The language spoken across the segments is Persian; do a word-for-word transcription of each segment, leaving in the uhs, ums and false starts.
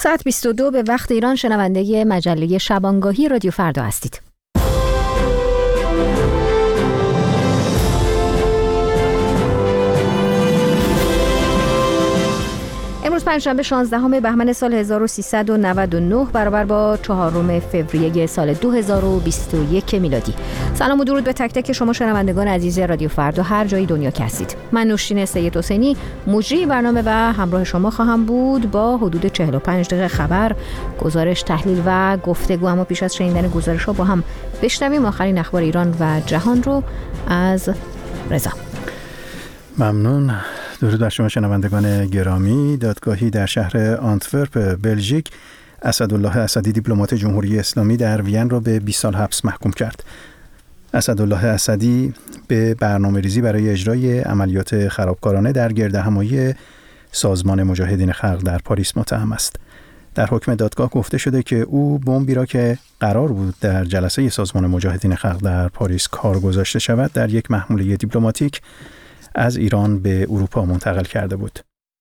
ساعت بیست و دو به وقت ایران، شنونده مجله شبانگاهی رادیو فردا هستید. امروز پنجشنبه شانزدهم بهمن سال هزار و سیصد و نود و نه برابر با چهارم فوریه سال دو هزار و بیست و یک میلادی. سلام و درود به تک تک شما شنوندگان عزیز رادیو فردا هر جای دنیا که هستید. من نوشین سید حسینی مجری برنامه و همراه شما خواهم بود با حدود چهل و پنج دقیقه خبر، گزارش، تحلیل و گفتگو. اما پیش از شنیدن گزارش‌ها با هم بشنویم آخرین اخبار ایران و جهان رو از رضا. ممنون. درود بر شما شنوندگان گرامی. دادگاهی در شهر آنتورپ بلژیک اسدالله اسدی دیپلمات جمهوری اسلامی در وین را به بیست سال حبس محکوم کرد. اسدالله اسدی به برنامه‌ریزی برای اجرای عملیات خرابکارانه در گردهمایی سازمان مجاهدین خلق در پاریس متهم است. در حکم دادگاه گفته شده که او بمبی را که قرار بود در جلسه سازمان مجاهدین خلق در پاریس کار گذاشته شود در یک محموله دیپلماتیک از ایران به اروپا منتقل کرده بود.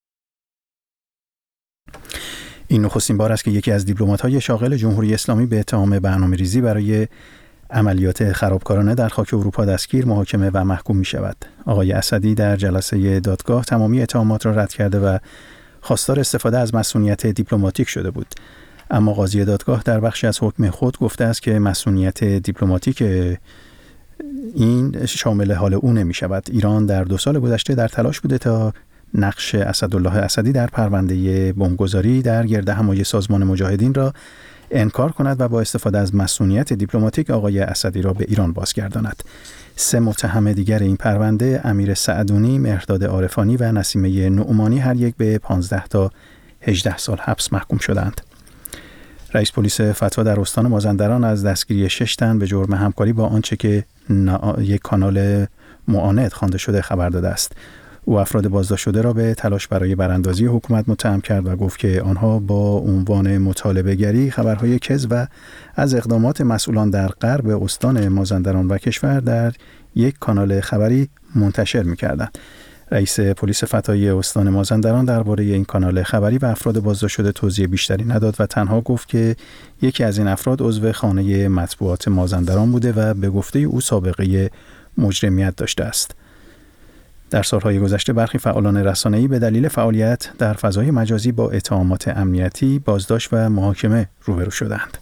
این نخستین بار است که یکی از دیپلمات‌های شاغل جمهوری اسلامی به اتهام برنامه‌ریزی برای عملیات خرابکارانه در خاک اروپا دستگیر، محاکمه و محکوم می شود. آقای اسدی در جلسه دادگاه تمامی اتهامات را رد کرده و خواستار استفاده از مسئولیت دیپلماتیک شده بود. اما قاضی دادگاه در بخشی از حکم خود گفته است که مسئولیت دیپلماتیک این شامل حال او نمی شود. ایران در دو سال گذشته در تلاش بوده تا نقش اسدالله اسدی در پرونده بمبگذاری در گردهمایی سازمان مجاهدین را انکار کند و با استفاده از مسئولیت دیپلماتیک آقای اسدی را به ایران بازگرداند. سه متهم دیگر این پرونده، امیر سعدونی، مهرداد عارفانی و نسیمه نعمانی، هر یک به پانزده تا هجده سال حبس محکوم شدند. رئیس پلیس فتوا در استان مازندران از دستگیری شش تن به جرم همکاری با آنچه که یک کانال معاند خوانده شده خبر داده است. او افراد بازداشت شده را به تلاش برای براندازی حکومت متهم کرد و گفت که آنها با عنوان مطالبه گری خبرهای کذب و از اقدامات مسئولان در غرب استان مازندران و کشور در یک کانال خبری منتشر می‌کردند. رئیس پلیس فتایی استان مازندران درباره این کانال خبری و افراد بازداشت شده توضیح بیشتری نداد و تنها گفت که یکی از این افراد عضو خانه مطبوعات مازندران بوده و به گفته او سابقه مجرمیت داشته است. در سالهای گذشته برخی فعالان رسانه‌ای به دلیل فعالیت در فضای مجازی با اتهامات امنیتی، بازداشت و محاکمه روبرو شدند.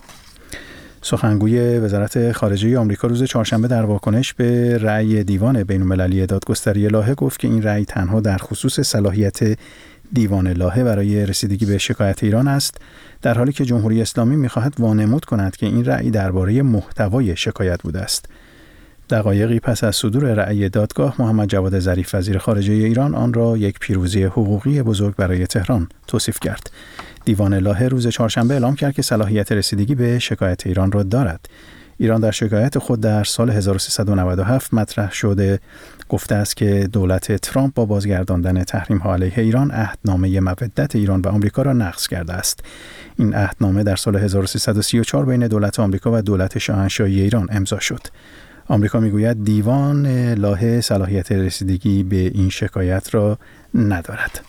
سخنگوی وزارت خارجه آمریکا روز چهارشنبه در واکنش به رأی دیوان بین‌المللی دادگستری لاهه گفت که این رأی تنها در خصوص صلاحیت دیوان لاهه برای رسیدگی به شکایت ایران است، در حالی که جمهوری اسلامی می‌خواهد وانمود کند که این رأی درباره محتوای شکایت بوده است. دقایقی پس از صدور رأی دادگاه، محمد جواد ظریف وزیر خارجه ایران آن را یک پیروزی حقوقی بزرگ برای تهران توصیف کرد. دیوان لاهه روز چهارشنبه اعلام کرد که صلاحیت رسیدگی به شکایت ایران را دارد. ایران در شکایت خود در سال هزار و سیصد و نود و هفت مطرح شده گفته است که دولت ترامپ با بازگرداندن تحریم‌ها علیه ایران عهدنامه مودت ایران و آمریکا را نقض کرده است. این عهدنامه در سال هزار و سیصد و سی و چهار بین دولت آمریکا و دولت شاهنشاهی ایران امضا شد. آمریکا میگوید دیوان لاهه صلاحیت رسیدگی به این شکایت را ندارد.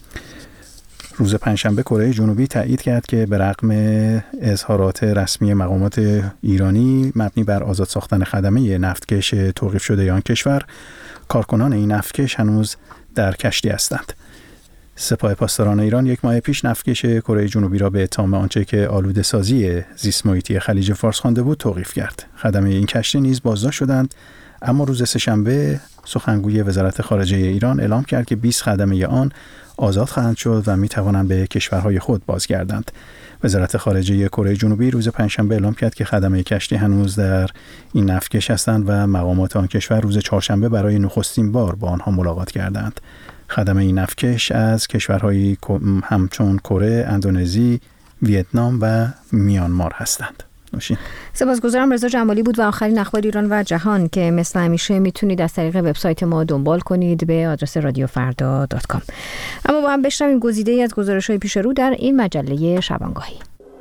روز پنجشنبه کره جنوبی تایید کرد که به رغم اظهارات رسمی مقامات ایرانی مبنی بر آزاد ساختن خدمه نفتکش توقیف شده آن کشور، کارکنان این نفتکش هنوز در کشتی هستند. سپاه پاسداران ایران یک ماه پیش نفتکش کره جنوبی را به اتهام آنچه که آلوده سازی زیست محیطی خلیج فارس خوانده بود توقیف کرد. خدمه این کشتی نیز بازداشت شدند، اما روز سه‌شنبه سخنگوی وزارت خارجه ایران اعلام کرد که بیست خدمه آن آزاد خواهند شد و می توانند به کشورهای خود بازگردند. وزارت خارجه کره جنوبی روز پنجشنبه اعلام کرد که خدمه کشتی هنوز در این نفتکش هستند و مقامات آن کشور روز چهارشنبه برای نخستین بار با آنها ملاقات کردند. خدمه این نفتکش از کشورهای همچون کره، اندونزی، ویتنام و میانمار هستند. نوشین. سپاسگزارم. رضا جمالی بود و آخرین اخبار ایران و جهان که مثل همیشه میتونید از طریق وبسایت ما دنبال کنید به آدرس رادیو فردا دات کام. اما با هم بشنویم گزیده‌ای از گزارش‌های پیش رو در این مجله شبانگاهی.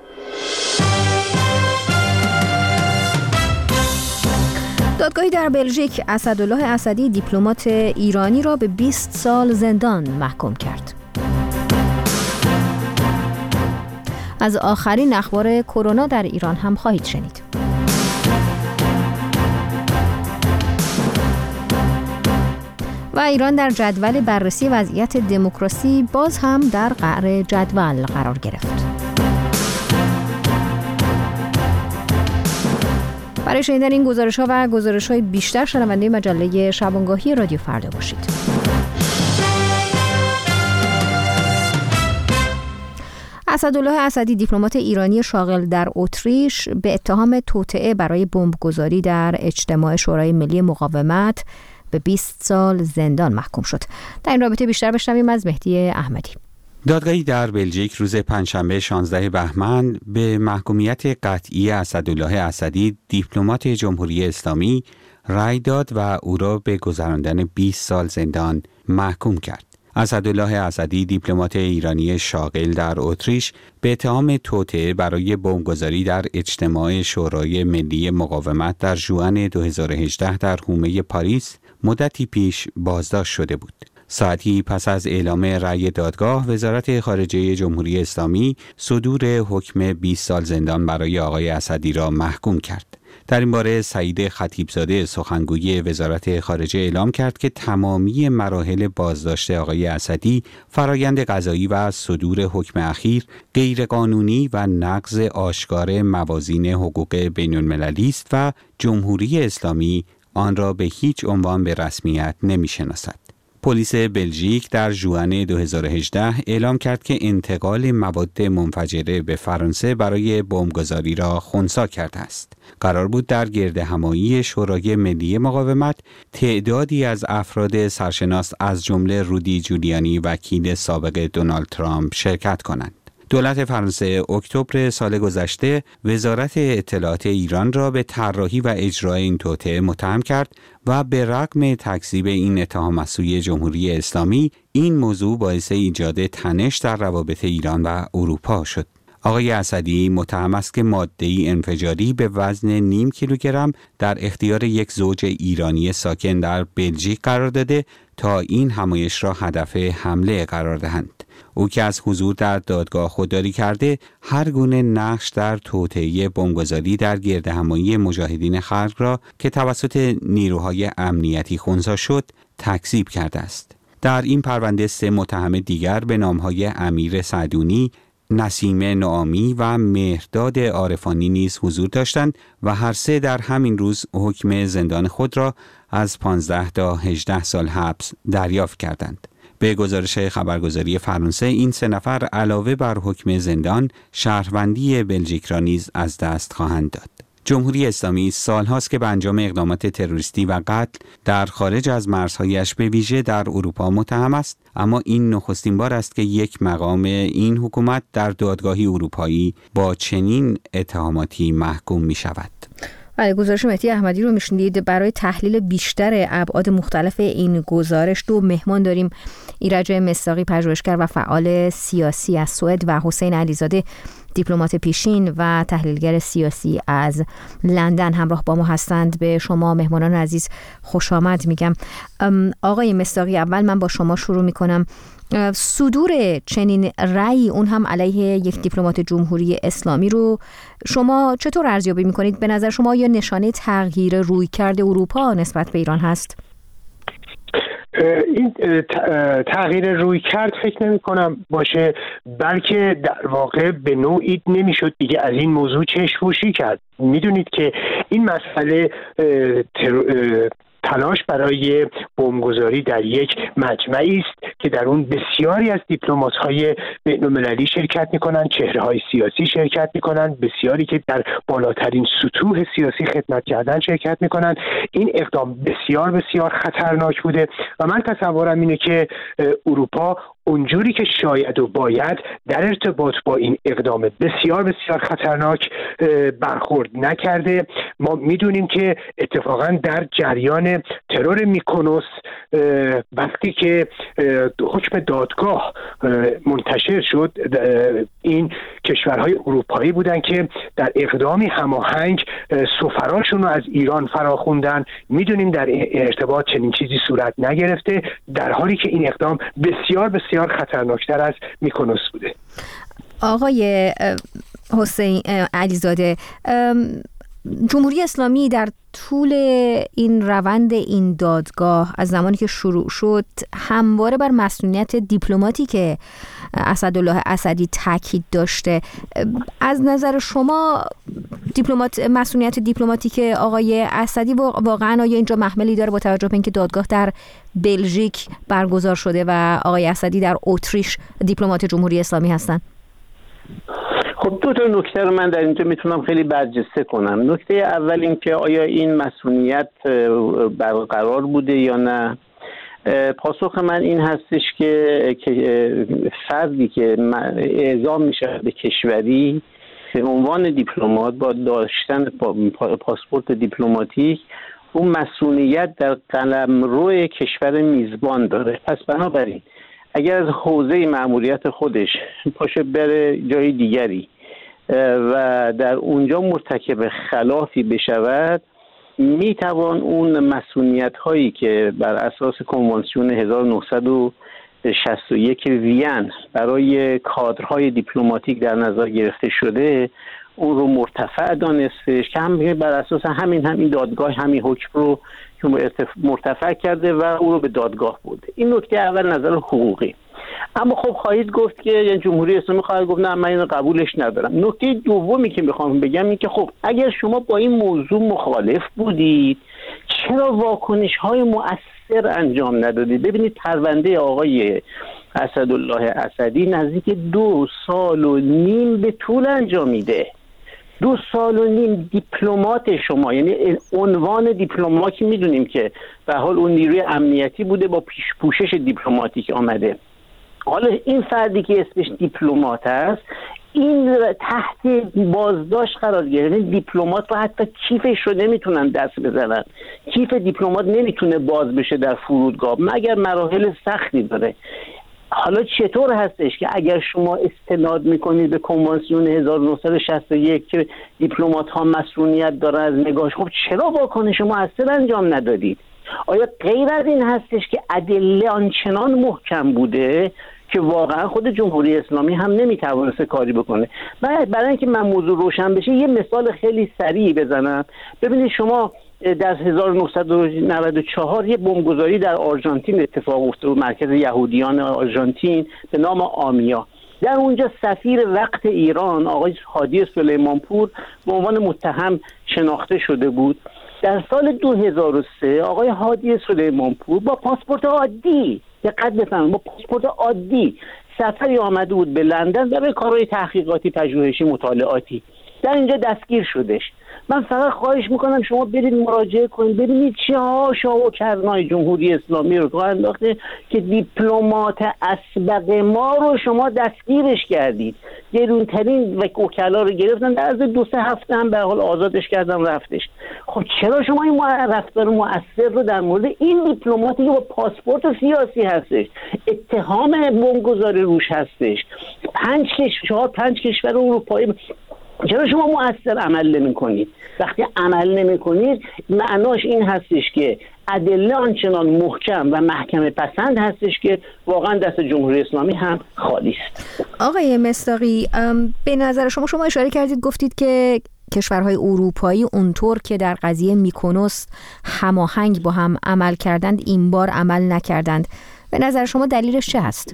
دادگاهی در بلژیک اسدالله اسدی دیپلمات ایرانی را به بیست سال زندان محکوم کرد. از آخرین اخبار کرونا در ایران هم خواهید شنید. و ایران در جدول بررسی وضعیت دموکراسی باز هم در قعر جدول قرار گرفت. برای شنیدن این گزارش‌ها و گزارش‌های بیشتر شنونده مجله شبانگاهی رادیو فردا باشید. اسدالله اسدی دیپلمات ایرانی شاغل در اتریش به اتهام توطئه برای بمبگذاری در اجتماع شورای ملی مقاومت به بیست سال زندان محکوم شد. در این رابطه بیشتر بشنویم از مهدی احمدی. دادگاهی در بلژیک روز پنجشنبه شانزده بهمن به محکومیت قطعی اسدالله اسدی دیپلمات جمهوری اسلامی رأی داد و او را به گذراندن بیست سال زندان محکوم کرد. اسدالله اسدی دیپلمات ایرانی شاغل در اتریش به اتهام توطئه برای بمبگذاری در اجتماع شورای ملی مقاومت در ژوئن دو هزار و هجده در حومه پاریس مدتی پیش بازداشت شده بود. ساعتی پس از اعلام رأی دادگاه، وزارت خارجه جمهوری اسلامی صدور حکم بیست سال زندان برای آقای اسدی را محکوم کرد. در این باره سعید خطیبزاده سخنگوی وزارت خارجه اعلام کرد که تمامی مراحل بازداشت آقای اسدی، فرایند قضایی و صدور حکم اخیر غیرقانونی و نقض آشکار موازین حقوق بین‌المللی است و جمهوری اسلامی آن را به هیچ عنوان به رسمیت نمی‌شناسد. پلیس بلژیک در ژوئن دو هزار و هجده اعلام کرد که انتقال مواد منفجره به فرانسه برای بمبگذاری را خنثی کرده است. قرار بود در گردهمایی شورای ملی مقاومت تعدادی از افراد سرشناس از جمله رودی جولیانی وکیل سابق دونالد ترامپ شرکت کنند. دولت فرانسه اکتبر سال گذشته وزارت اطلاعات ایران را به طراحی و اجرای این توطئه متهم کرد و به رغم تکذیب این اتهام از سوی جمهوری اسلامی، این موضوع باعث ایجاد تنش در روابط ایران و اروپا شد. آقای اسدی متهم است که ماده‌ای انفجاری به وزن نیم کیلوگرم در اختیار یک زوج ایرانی ساکن در بلژیک قرار داده تا این همایش را هدف حمله قرار دهند. او که از حضور در دادگاه خودداری کرده، هر گونه نقش در توطئه بمبگذاری در گردهمایی مجاهدین خلق را که توسط نیروهای امنیتی خنثی شد، تکذیب کرده است. در این پرونده سه متهم دیگر به نامهای امیر سعدونی، نسیمه نعامی و مهرداد عارفانی نیز حضور داشتند و هر سه در همین روز حکم زندان خود را از پانزده تا هجده سال حبس دریافت کردند. به گزارش خبرگزاری فرانسه، این سه نفر علاوه بر حکم زندان، شهروندی بلژیک را نیز از دست خواهند داد. جمهوری اسلامی سالهاست که به انجام اقدامات تروریستی و قتل در خارج از مرزهایش به ویژه در اروپا متهم است، اما این نخستین بار است که یک مقام این حکومت در دادگاهی اروپایی با چنین اتهاماتی محکوم می شود. بله، گزارش مهدی احمدی رو میشنید. برای تحلیل بیشتر ابعاد مختلف این گزارش دو مهمان داریم: ایرج مصداقی، پژوهشگر و فعال سیاسی از سوئد، و حسین علیزاده، دیپلمات پیشین و تحلیلگر سیاسی از لندن همراه با ما هستند. به شما مهمانان عزیز خوش آمد میگم. آقای مصداقی، اول من با شما شروع میکنم. صدور چنین رأی، اون هم علیه یک دیپلمات جمهوری اسلامی، رو شما چطور ارزیابی میکنید؟ به نظر شما یا نشانه تغییر رویکرد اروپا نسبت به ایران هست؟ این تغییر رویکرد فکر نمی کنم باشه، بلکه در واقع به نوعی نمیشد دیگه از این موضوع چشم‌پوشی کرد. میدونید که این مسئله تلاش برای بمبگذاری در یک مجمعی است که در اون بسیاری از دیپلمات‌های بین‌المللی شرکت می‌کنند، چهره‌های سیاسی شرکت می‌کنند، بسیاری که در بالاترین سطوح سیاسی خدمت کردن شرکت می‌کنند. این اقدام بسیار بسیار خطرناک بوده و من تصورم اینه که اروپا اونجوری که شاید و باید در ارتباط با این اقدام بسیار بسیار خطرناک برخورد نکرده. ما میدونیم که اتفاقا در جریان ترور میکونوس وقتی که حکم دادگاه منتشر شد، این کشورهای اروپایی بودن که در اقدامی هماهنگ سفراشون رو از ایران فراخوندن. میدونیم در ارتباط چنین چیزی صورت نگرفته، در حالی که این اقدام بسیار بسیار خطرناکتر از میکونوس بوده. آقای حسین علیزاده، جمهوری اسلامی در طول این روند این دادگاه از زمانی که شروع شد همواره بر مسئولیت دیپلماتی که اسدالله اسدی تاکید داشته. از نظر شما دیپلمات مسئولیت دیپلماتیک آقای اسدی واقعا آیا اینجا محملی داره با توجه به اینکه دادگاه در بلژیک برگزار شده و آقای اسدی در اتریش دیپلمات جمهوری اسلامی هستند؟ خب دو تا نکته رو من در اینجا میتونم خیلی برجسته کنم. نکته اول این که آیا این مسئولیت برقرار بوده یا نه. پاسخ من این هستش که فردی که اعزام میشه به کشوری به عنوان دیپلمات با داشتن پاسپورت دیپلماتیک اون مسئولیت در قلمرو کشور میزبان داره. پس بنابراین اگر از حوزه مأموریت خودش پاشه بره جای دیگری و در اونجا مرتکب خلافی بشود، میتوان اون مسئولیت هایی که بر اساس کنوانسیون هزار و نهصد و شصت و یک وین برای کادرهای دیپلماتیک در نظر گرفته شده اون رو مرتفع دانستش که هم بر اساس همین همین دادگاه همین حکم رو مرتفع کرده و او رو به دادگاه برده. این نکته اول نظر حقوقی. اما خب خواهید گفت که یعنی جمهوری اسلامی خواهد گفت نه من اینو قبولش ندارم. نکته دومی که میخوام بگم این که خب اگر شما با این موضوع مخالف بودید چرا واکنش های مؤثر انجام ندادید؟ ببینید پرونده آقای اسدالله اسدی نزدیک دو سال و نیم به طول انجامیده. دو سال و نیم دیپلمات شما، یعنی عنوان دیپلمات که میدونیم که به حال اون نیروی امنیتی بوده با پیش پوشش دیپلماتیک آمده. حالا این فردی که اسمش دیپلمات است این تحت بازداشت قرار گرفته. دیپلمات رو حتی کیفش رو نمیتونن دست بزنن. کیف دیپلمات نمیتونه باز بشه در فرودگاه مگر مراحل سختی داره. حالا چطور هستش که اگر شما استناد میکنید به کنوانسیون هزار و نهصد و شصت و یک که دیپلمات ها مسئولیت دارن از نگاهش، خب چرا واکنش مؤثر انجام ندادید؟ آیا غیر از این هستش که ادله آنچنان محکم بوده که واقعا خود جمهوری اسلامی هم نمیتوانسته کاری بکنه؟ برای اینکه من موضوع روشن بشه یه مثال خیلی سریع بزنم. ببینید شما در هزار و نهصد و نود و چهار یه بمبگذاری در آرژانتین اتفاق افتاد، مرکز یهودیان آرژانتین به نام آمیا. در اونجا سفیر وقت ایران آقای هادی سلیمانپور به عنوان متهم شناخته شده بود. در سال دو هزار و سه آقای هادی سلیمانپور با پاسپورت عادی، دقت بفرمایید، با پاسپورت عادی سفری آمده بود به لندن برای کارهای تحقیقاتی، پژوهشی، مطالعاتی. در اینجا دستگیر شدش. من فقط خواهش میکنم شما برید مراجعه کنید ببینید چه هاشا و کرنای جمهوری اسلامی رو راه انداخته که دیپلمات اسبق ما رو شما دستگیرش کردید. گرونترین وکلا رو گرفتن، در عرض دو سه هفته هم به حال آزادش کردن رفتش. خب چرا شما این رفتار مؤثر رو در مورد این دیپلماتی که با پاسپورت سیاسی هستش، اتهام بمبگذاری روش هستش، پنج کشور پنج کشور اروپایی، چرا شما مؤثر عمل نمی کنید؟ وقتی عمل نمی کنید معناش این هستش که ادله آنچنان محکم و محکمه پسند هستش که واقعا دست جمهوری اسلامی هم خالی است. آقای مصداقی، به نظر شما شما اشاره کردید گفتید که کشورهای اروپایی اونطور که در قضیه میکونوس هماهنگ با هم عمل کردند این بار عمل نکردند. به نظر شما دلیلش چه هست؟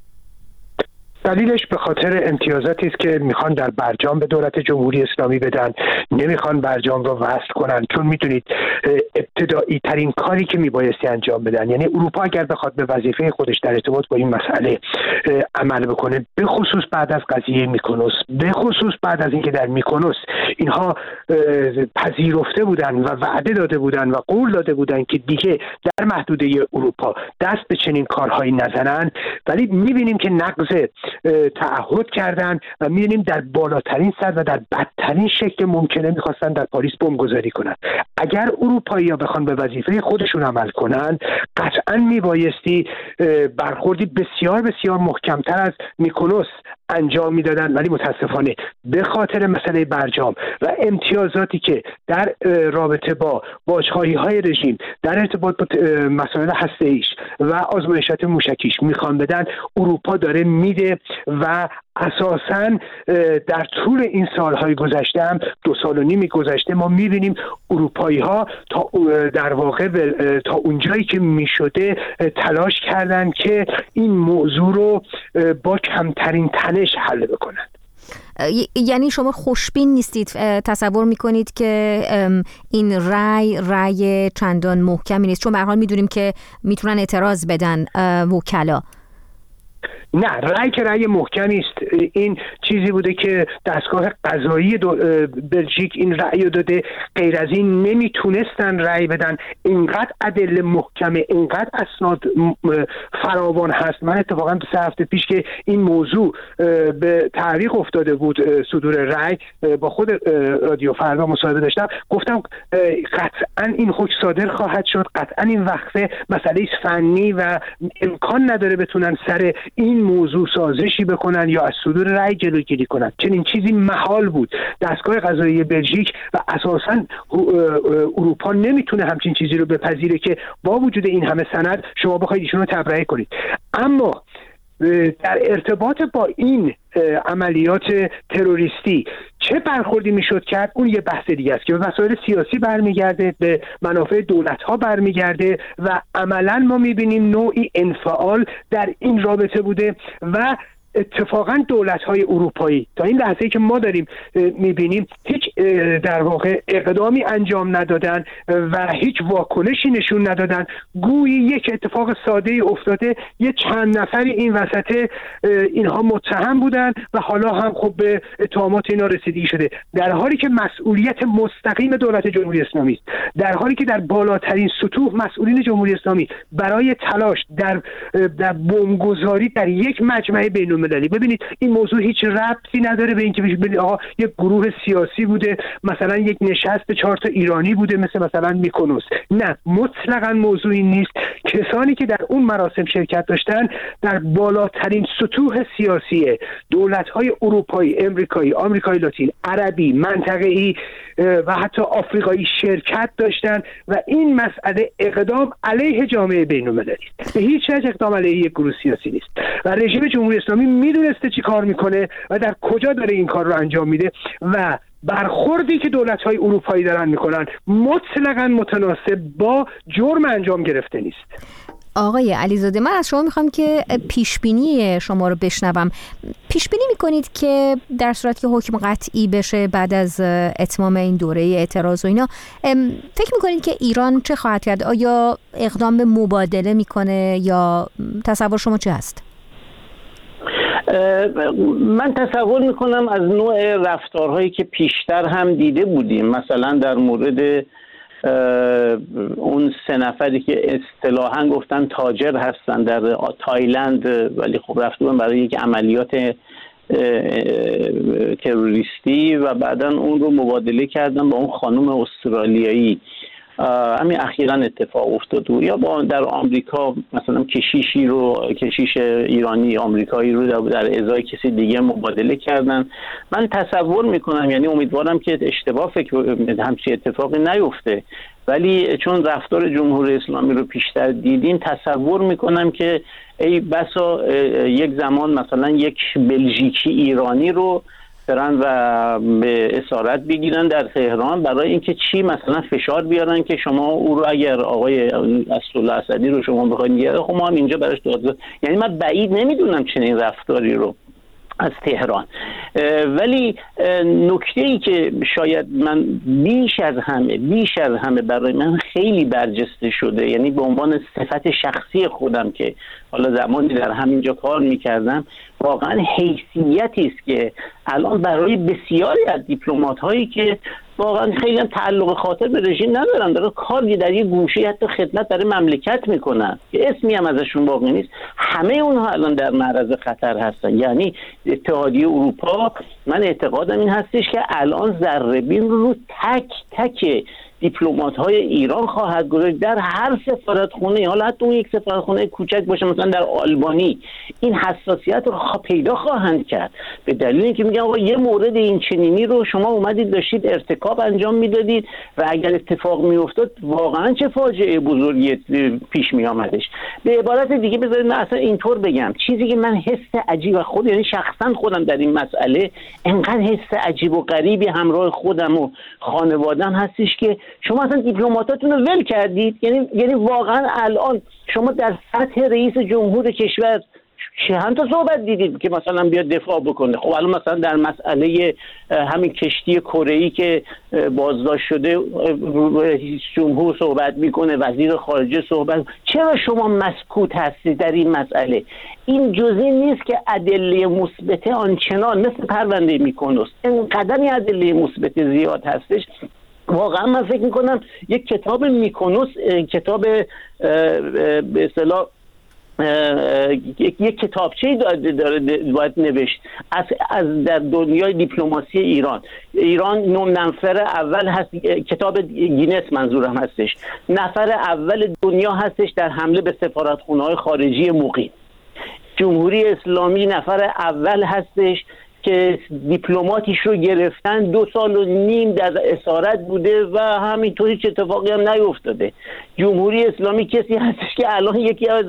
دلیلش به خاطر امتیازاتی است که میخوان در برجام به دولت جمهوری اسلامی بدن، نمیخوان برجام رو وصل کنن، چون میدونید ابتدایی ترین کاری که میبایستی انجام بدن، یعنی اروپا اگر بخواد به وظیفه خودش در ارتباط با این مسئله عمل بکنه، به خصوص بعد از قضیه میکونوس، به خصوص بعد از اینکه در میکونوس اینها پذیرفته بودن و وعده داده بودن و قول داده بودن که دیگه در محدوده اروپا دست به چنین کارهایی نزنن، ولی میبینیم که نقض تعهد کردن و می‌بینیم در بالاترین سطح و در بدترین شکل ممکنه می‌خواستن در پاریس بمبگذاری کنن. اگر اروپایی‌ها بخوان به وظیفه خودشون عمل کنن، قطعاً میبایستی برخوردی بسیار بسیار محکمتر از میکونوس انجام میدادن، ولی متاسفانه به خاطر مسئله برجام و امتیازاتی که در رابطه با واجخواهی‌های رژیم در ارتباط با مسائل هسته‌ایش و آزمایشات موشکیش میخوان بدن، اروپا داره میده و اساساً در طول این سالهای گذشته هم دو سال و نیمی گذشته ما میبینیم اروپایی‌ها تا در واقع تا اونجایی که میشده تلاش کردن که این موضوع رو با کمترین تنش حل بکنن. یعنی شما خوشبین نیستید؟ تصور میکنید که این رأی رأی چندان محکمی نیست؟ چون به هر حال میدونیم که میتونن اعتراض بدن وکلا. نه، رأی که رأی محکمی است. این چیزی بوده که دستگاه قضایی بلژیک این رأی رو داده، غیر از این نمیتونستن رأی بدن. اینقدر ادله محکمه، اینقدر اسناد فراوان هست. من اتفاقا دو سه هفته پیش که این موضوع به تعویق افتاده بود صدور رأی، با خود رادیو فردا مصاحبه داشتم، گفتم قطعا این حکم صادر خواهد شد، قطعا این وقفه مسئله فنی و امکان نداره بتونن سر این موضوع سازشی بکنن یا از صدور رأی جلوگیری کنن. چنین چیزی محال بود. دستگاه قضایی بلژیک و اساساً اروپا نمیتونه همچین چیزی رو بپذیره که با وجود این همه سند شما بخواید ایشون رو تبرئه کنید. اما در ارتباط با این عملیات تروریستی چه برخوردی میشد کرد، اون یه بحث دیگه است که به مسائل سیاسی برمیگرده، به منافع دولت‌ها برمیگرده و عملاً ما میبینیم نوعی انفعال در این رابطه بوده و اتفاقا دولت‌های اروپایی تا این لحظه‌ای که ما داریم می‌بینیم هیچ در واقع اقدامی انجام ندادن و هیچ واکنشی نشون ندادن. گویی یک اتفاق ساده‌ای افتاده، یه چند نفری این وسط اینها متهم بودن و حالا هم خب به اتهامات اینا رسیدگی شده، در حالی که مسئولیت مستقیم دولت جمهوری اسلامی است، در حالی که در بالاترین سطوح مسئولین جمهوری اسلامی برای تلاش در در بمبگذاری در یک مجمع بین المللی. ببینید این موضوع هیچ ربطی نداره به اینکه ببینید آقا یک گروه سیاسی بوده، مثلا یک نشست چهار تا ایرانی بوده مثل مثلا میکونوس. نه، مطلقاً موضوعی نیست. کسانی که در اون مراسم شرکت داشتن در بالاترین سطوح سیاسی دولت‌های اروپایی، امریکایی، آمریکای لاتین، عربی، منطقه‌ای و حتی آفریقایی شرکت داشتن و این مسئله اقدام علیه جامعه بین‌المللی است. به هیچ وجه اقدام علیه یک گروه سیاسی نیست و رژیم جمهوری اسلامی میدونسته چی کار میکنه و در کجا داره این کار رو انجام میده و برخوردی که دولت‌های اروپایی دارن میکنن مطلقاً متناسب با جرم انجام گرفته نیست. آقای علیزاده، من از شما میخوام که پیشبینی شما رو بشنوم. پیشبینی میکنید که در صورت که حکم قطعی بشه بعد از اتمام این دوره اعتراض و اینا، فکر میکنید که ایران چه خواهد کرد؟ آیا اقدام به مبادله میکنه یا تصور شما چه هست؟ من تصور میکنم از نوع رفتارهایی که پیشتر هم دیده بودیم، مثلا در مورد اون سه نفری که اصطلاحاً گفتن تاجر هستن در تایلند ولی خب رفتن برای یک عملیات تروریستی و بعداً اون رو مبادله کردن با اون خانم استرالیایی. همین اخیراً اتفاق افتاد. یا با در آمریکا مثلا کشیشی رو کشیش ایرانی آمریکایی رو در ازای کسی دیگه مبادله کردن. من تصور میکنم، یعنی امیدوارم که اشتباه فکر همچین اتفاقی نیفته، ولی چون رفتار جمهوری اسلامی رو پیشتر دیدیم تصور میکنم که ای بسا یک زمان مثلا یک بلژیکی ایرانی رو برن و به اسارت بگیرن در تهران برای اینکه چی مثلا فشار بیارن که شما او رو اگر آقای اسدالله اسدی رو شما بخواید بیاره خب ما هم اینجا براش دادگاه. یعنی من بعید نمیدونم چنین رفتاری رو از تهران. ولی نکته ای که شاید من بیش از همه بیش از همه برای من خیلی برجسته شده، یعنی به عنوان صفت شخصی خودم که حالا زمانی در همینجا کار میکردم، واقعا حیثیتی است که الان برای بسیاری از دیپلمات هایی که واقعا خیلی هم تعلق خاطر به رژیم ندارن، داره کاری در یه گوشه حتی خدمت برای مملکت میکنن که اسمی هم ازشون باقی نیست، همه اونها الان در معرض خطر هستن. یعنی اتحادیه اروپا، من اعتقادم این هستش که الان ذره بین رو تک تک دیپلمات‌های ایران خواهد گذاشت در هر سفارتخونه، حالا حتی اون یک سفارتخونه کوچک باشه مثلا در آلبانی، این حساسیت رو پیدا خواهند کرد. به دلیل اینکه میگن آقا یه مورد این چنینی رو شما اومدید داشتید ارتکاب انجام میدادید و اگر اتفاق میافتاد واقعا چه فاجعه بزرگی پیش می آمدش. به عبارت دیگه بذارید من اصلا اینطور بگم، چیزی که من حس عجیب و خود یعنی شخصا خودم در این مسئله انقدر حس عجیب و غریبی همراه خودم و خانواده‌ام هستش که شما اصلا دیپلماتاتون رو ول کردید. یعنی یعنی واقعا الان شما در سطح رئیس جمهور کشور چند تا صحبت دیدید که مثلا بیاد دفاع بکنه؟ خب الان مثلا در مسئله همین کشتی کره‌ای که بازداشت شده رئیس جمهور صحبت میکنه، وزیر خارجه صحبت. چرا شما مسکوت هستید در این مسئله؟ این جزئی نیست که ادله مثبت آنچنان مثل پرونده میکنوس اینقدر ادله مثبت زیاد هستش. واقعا من فکر میکنم یک کتاب میکنوس، کتاب به اصطلاح یک یک کتابچه‌ای داره باید نوشت از از در دنیای دیپلماسی ایران. ایران نه نفر اول هست، کتاب گینس منظورم هستش، نفر اول دنیا هستش در حمله به سفارتخونه‌های خارجی مقیم. جمهوری اسلامی نفر اول هستش که دیپلماتیش رو گرفتن، دو سال و نیم در اسارت بوده و همینطور هیچ اتفاقی هم نیفتاده. جمهوری اسلامی کسی هستش که الان یکی از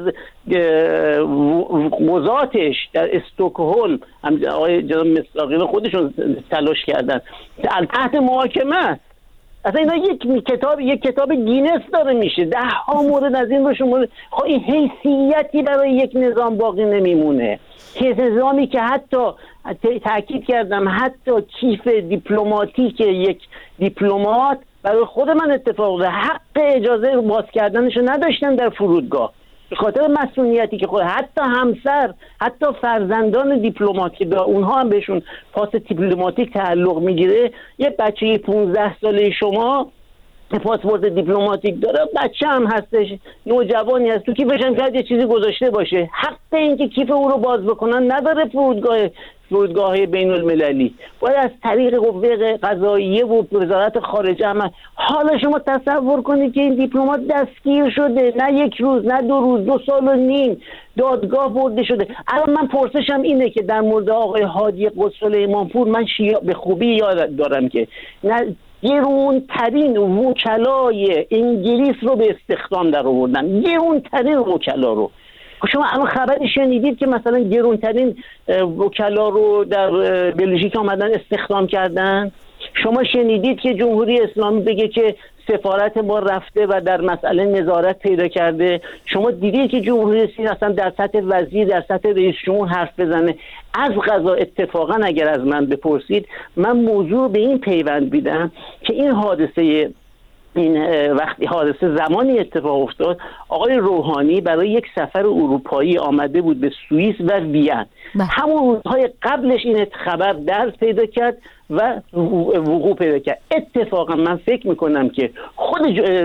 قضاتش در استکهلم آقای جناب مصداقیان خودشون تلاش کردن تحت محاکمه است. اصلا اینا یک کتاب یک کتاب گینس داره میشه، ده ها مورد از این رو شما. خب این حیثیتی برای یک نظام باقی نمیمونه، که نظامی که حتی تاکید کردم حتی کیف دیپلماتیک یک دیپلمات برای خود من اتفاق افتاد، حق اجازه باز کردنشو نداشتن در فرودگاه به خاطر مسئولیتی که خود حتی همسر حتی فرزندان دیپلمات که اونها هم بهشون پاس دیپلماتیک تعلق میگیره، یه بچه پانزده ساله شما پاسپورت دیپلماتیک داره، بچه هم هستش، نوجوانی هست، تو کیفش هم شاید یه چیزی گذاشته باشه، حق اینکه کیف او رو باز بکنن نداره فرودگاه فرودگاه بین المللی. باید از طریق قوه قضاییه و وزارت خارجه هم. حالا شما تصور کنید که این دیپلمات دستگیر شده، نه یک روز نه دو روز، دو سال و نیم دادگاه برده شده. الان من پرسشم اینه که در مورد آقای هادی قدس امامپور من شیعه به خوبی یاد دارم که نه گرونترین وکلای انگلیس رو به استخدام در آوردن، گرونترین وکلا رو. شما الان خبری شنیدید که مثلا گرونترین وکلا رو در بلژیک آمدن استخدام کردن؟ شما شنیدید که جمهوری اسلامی بگه که سفارت ما رفته و در مسئله نظارت پیدا کرده؟ شما دیدید که جمهوری اسلامی اصلا در سطح وزیر، در سطح رئیس جمهور حرف بزنه؟ از قضا اتفاقا اگر از من بپرسید، من موضوع به این پیوند بیدم که این حادثه این وقتی حادثه زمانی اتفاق افتاد، آقای روحانی برای یک سفر اروپایی آمده بود به سوئیس و وین. همون روزهای قبلش این خبر درز پیدا کرد و وقوع پیدا کرد. اتفاقا من فکر میکنم که خود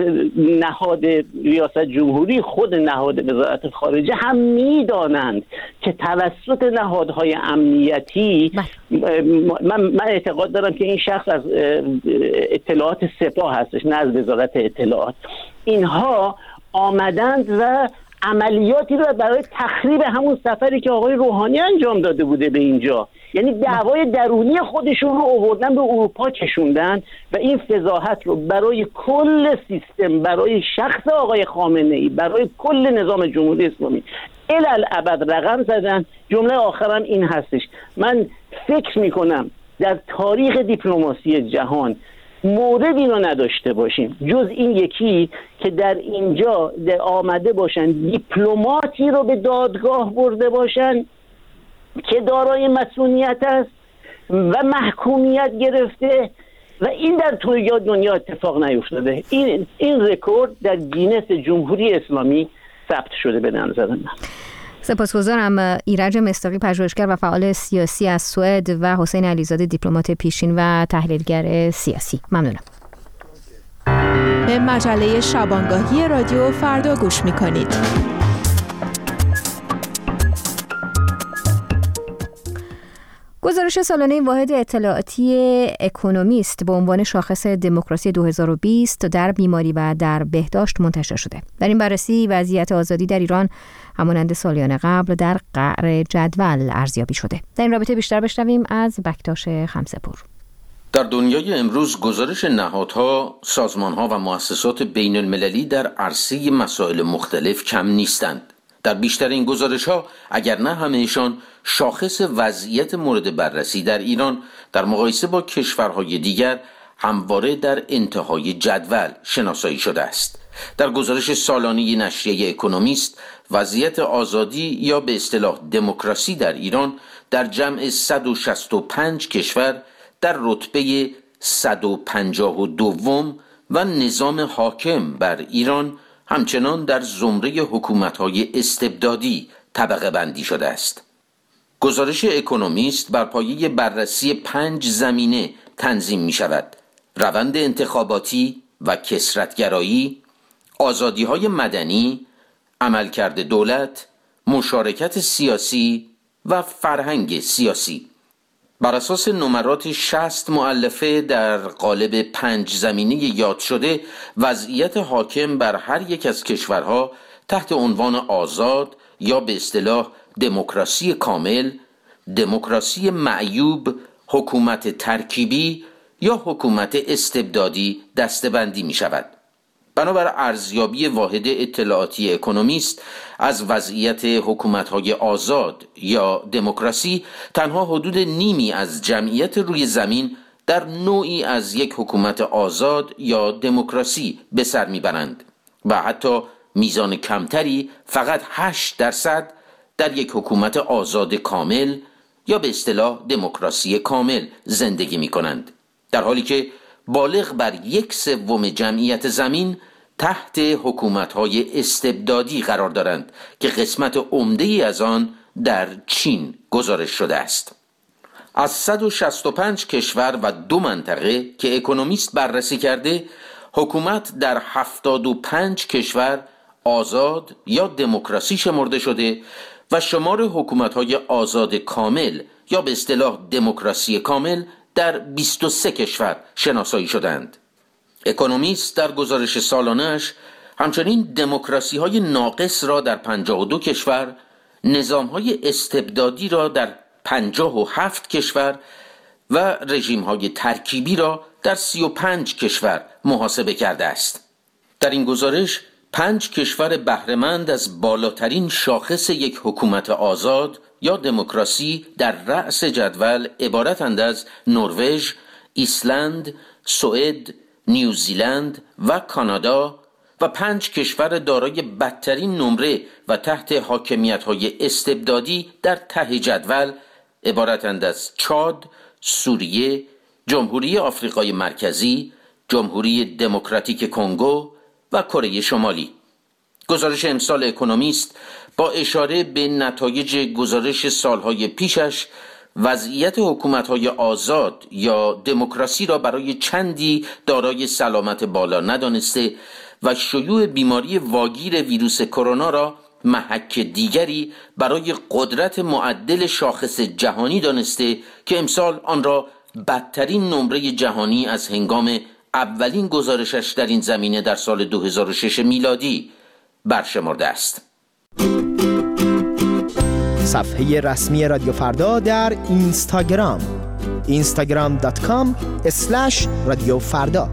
نهاد ریاست جمهوری، خود نهاد وزارت خارجه هم میدانند که توسط نهادهای امنیتی من, من اعتقاد دارم که این شخص از اطلاعات سپاه هستش نه از وزارت اطلاعات، اینها آمدند و عملیاتی رو برای تخریب همون سفری که آقای روحانی انجام داده بوده به اینجا، یعنی دعوای درونی خودشون رو آوردن به اروپا کشوندن و این فضاحت رو برای کل سیستم، برای شخص آقای خامنه‌ای، برای کل نظام جمهوری اسلامی الالعبد رقم زدن. جمله آخرم این هستش، من فکر میکنم در تاریخ دیپلماسی جهان موردی رو نداشته باشیم جز این یکی که در اینجا آمده باشن دیپلماتی رو به دادگاه برده باشن که دارای مسئولیت است و محکومیت گرفته و این در توی دنیا اتفاق نیفتاده. این این رکورد در گینس جمهوری اسلامی ثبت شده به نظر من. سپاسگزارم. ایرج مصداقی، پژوهشگر و فعال سیاسی از سوئد، و حسین علیزاده، دیپلمات پیشین و تحلیلگر سیاسی. ممنونم. به مجله شبانگاهی رادیو فردا گوش می‌کنید. گزارش سالانه واحد اطلاعاتی اکونومیست به عنوان شاخص دموکراسی دو هزار و بیست در بیماری و در بهداشت منتشر شده. در این بررسی وضعیت آزادی در ایران همانند سالیان قبل در قعر جدول ارزیابی شده. در این رابطه بیشتر بشنویم از بکتاش خمسه‌پور. در دنیای امروز گزارش نهادها، سازمانها و مؤسسات بین المللی در عرصه مسائل مختلف کم نیستند. در بیشتر این گزارش‌ها اگر نه همه‌شان شاخص وضعیت مورد بررسی در ایران در مقایسه با کشورهای دیگر همواره در انتهای جدول شناسایی شده است. در گزارش سالانه نشریه اکونومیست وضعیت آزادی یا به اصطلاح دموکراسی در ایران در جمع صد و شصت و پنج کشور در رتبه صد و پنجاه و دو و نظام حاکم بر ایران همچنان در زمره حکومت‌های استبدادی طبقه بندی شده است. گزارش اکونومیست بر پایه بررسی پنج زمینه تنظیم می شود: روند انتخاباتی و کثرت‌گرایی، آزادی‌های مدنی، عملکرد دولت، مشارکت سیاسی و فرهنگ سیاسی. بر اساس نمرات شصت مؤلفه در قالب پنج زمینه یاد شده، وضعیت حاکم بر هر یک از کشورها تحت عنوان آزاد یا به اصطلاح دموکراسی کامل، دموکراسی معیوب، حکومت ترکیبی یا حکومت استبدادی دسته‌بندی می شود. بنابر ارزیابی واحد اطلاعاتی اکونومیست از وضعیت حکومت‌های آزاد یا دموکراسی، تنها حدود نیمی از جمعیت روی زمین در نوعی از یک حکومت آزاد یا دموکراسی به سر می‌برند و حتی میزان کمتری، فقط هشت درصد، در یک حکومت آزاد کامل یا به اصطلاح دموکراسی کامل زندگی می‌کنند، در حالی که بالغ بر یک سوم جمعیت زمین تحت حکومت‌های استبدادی قرار دارند که قسمت عمده‌ای از آن در چین گزارش شده است. از صد و شصت و پنج کشور و دو منطقه که اکونومیست بررسی کرده، حکومت در هفتاد و پنج کشور آزاد یا دموکراسی شمرده شده و شمار حکومت‌های آزاد کامل یا به اصطلاح دموکراسی کامل در بیست و سه کشور شناسایی شدند. اکونومیست در گزارش سالانه‌اش همچنین دموکراسی‌های ناقص را در پنجاه و دو کشور، نظام‌های استبدادی را در پنجاه و هفت کشور و رژیم‌های ترکیبی را در سی و پنج کشور محاسبه کرده است. در این گزارش پنج کشور بهره‌مند از بالاترین شاخص یک حکومت آزاد یا دموکراسی در رأس جدول عبارتند از نروژ، ایسلند، سوئد، نیوزیلند و کانادا و پنج کشور دارای بدترین نمره و تحت حاکمیت‌های استبدادی در ته جدول عبارتند از چاد، سوریه، جمهوری آفریقای مرکزی، جمهوری دموکراتیک کنگو و کره شمالی. گزارش امسال اکونومیست با اشاره به نتایج گزارش سالهای پیشش وضعیت حکومت‌های آزاد یا دموکراسی را برای چندی دارای سلامت بالا ندانسته و شیوع بیماری واگیر ویروس کرونا را محک دیگری برای قدرت معدل شاخص جهانی دانسته که امسال آن را بدترین نمره جهانی از هنگام اولین گزارشش در این زمینه در سال دو هزار و شش میلادی برشمرده است. صفحه رسمی رادیو فردا در اینستاگرام اینستاگرام دات کام اسلش رادیو فردا.